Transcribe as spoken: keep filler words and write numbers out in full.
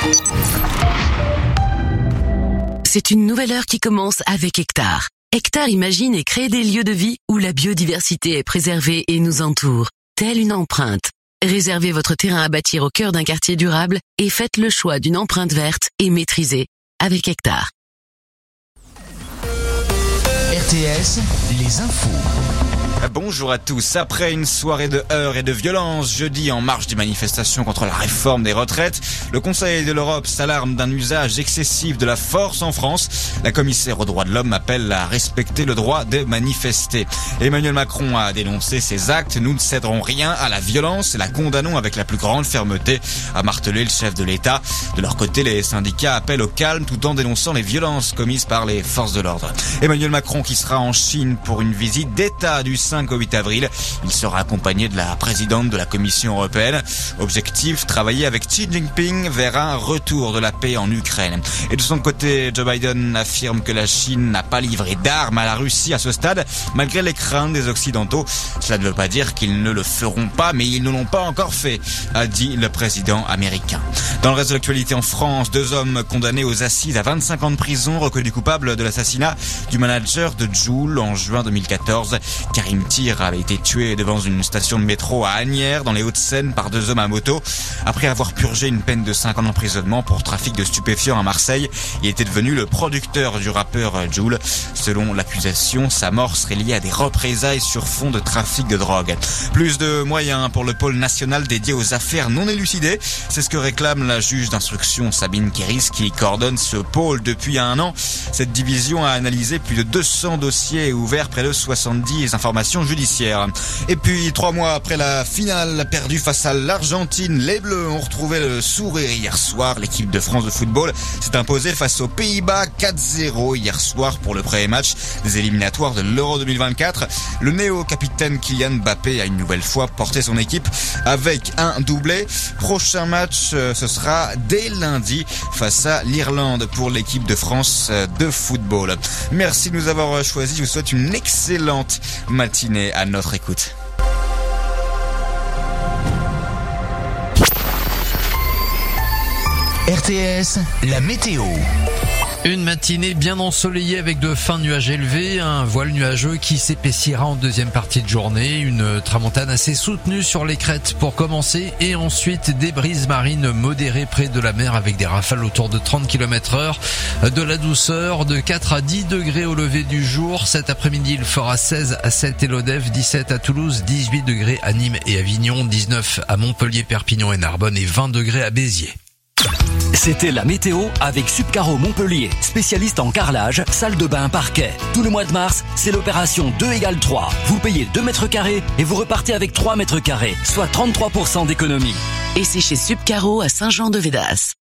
C'est une nouvelle heure qui commence avec Hectare. Hectare imagine et crée des lieux de vie où la biodiversité est préservée et nous entoure, telle une empreinte. Réservez votre terrain à bâtir au cœur d'un quartier durable et faites le choix d'une empreinte verte et maîtrisée avec Hectare. R T S, les infos. Bonjour à tous. Après une soirée de heurts et de violence jeudi en marge des manifestations contre la réforme des retraites, le Conseil de l'Europe s'alarme d'un usage excessif de la force en France. La commissaire aux droits de l'homme appelle à respecter le droit de manifester. Emmanuel Macron a dénoncé ces actes. Nous ne céderons rien à la violence et la condamnons avec la plus grande fermeté, a martelé le chef de l'État. De leur côté, les syndicats appellent au calme tout en dénonçant les violences commises par les forces de l'ordre. Emmanuel Macron qui sera en Chine pour une visite d'État du cinq au huit avril. Il sera accompagné de la présidente de la Commission européenne. Objectif, travailler avec Xi Jinping vers un retour de la paix en Ukraine. Et de son côté, Joe Biden affirme que la Chine n'a pas livré d'armes à la Russie à ce stade, malgré les craintes des Occidentaux. Cela ne veut pas dire qu'ils ne le feront pas, mais ils ne l'ont pas encore fait, a dit le président américain. Dans le reste de l'actualité en France, deux hommes condamnés aux assises à vingt-cinq ans de prison, reconnus coupables de l'assassinat du manager de Joule en juin deux mille quatorze. Karim Tir avait été tué devant une station de métro à Asnières, dans les Hauts-de-Seine, par deux hommes à moto. Après avoir purgé une peine de cinq ans d'emprisonnement pour trafic de stupéfiants à Marseille, il était devenu le producteur du rappeur Joule. Selon l'accusation, sa mort serait liée à des représailles sur fond de trafic de drogue. Plus de moyens pour le pôle national dédié aux affaires non élucidées. C'est ce que réclame la juge d'instruction Sabine Kéris, qui coordonne ce pôle depuis un an. Cette division a analysé plus de deux cents dossiers et ouvert près de soixante-dix informations judiciaire. Et puis, trois mois après la finale perdue face à l'Argentine, les Bleus ont retrouvé le sourire hier soir. L'équipe de France de football s'est imposée face aux Pays-Bas quatre zéro hier soir pour le premier match des éliminatoires de l'Euro deux mille vingt-quatre. Le néo-capitaine Kylian Mbappé a une nouvelle fois porté son équipe avec un doublé. Prochain match, ce sera dès lundi face à l'Irlande pour l'équipe de France de football. Merci de nous avoir choisis. Je vous souhaite une excellente matinée à notre écoute. R T S, la météo. Une matinée bien ensoleillée avec de fins nuages élevés, un voile nuageux qui s'épaissira en deuxième partie de journée, une tramontane assez soutenue sur les crêtes pour commencer et ensuite des brises marines modérées près de la mer avec des rafales autour de trente kilomètres heure, de la douceur de quatre à dix degrés au lever du jour. Cet après-midi, il fera seize à Celle-et-Lodève, dix-sept à Toulouse, dix-huit degrés à Nîmes et Avignon, dix-neuf à Montpellier, Perpignan et Narbonne et vingt degrés à Béziers. C'était la météo avec Subcaro Montpellier, spécialiste en carrelage, salle de bain, parquet. Tout le mois de mars, c'est l'opération deux égale trois. Vous payez deux mètres carrés et vous repartez avec trois mètres carrés, soit trente-trois pour cent d'économie. Et c'est chez Subcaro à Saint-Jean-de-Védas.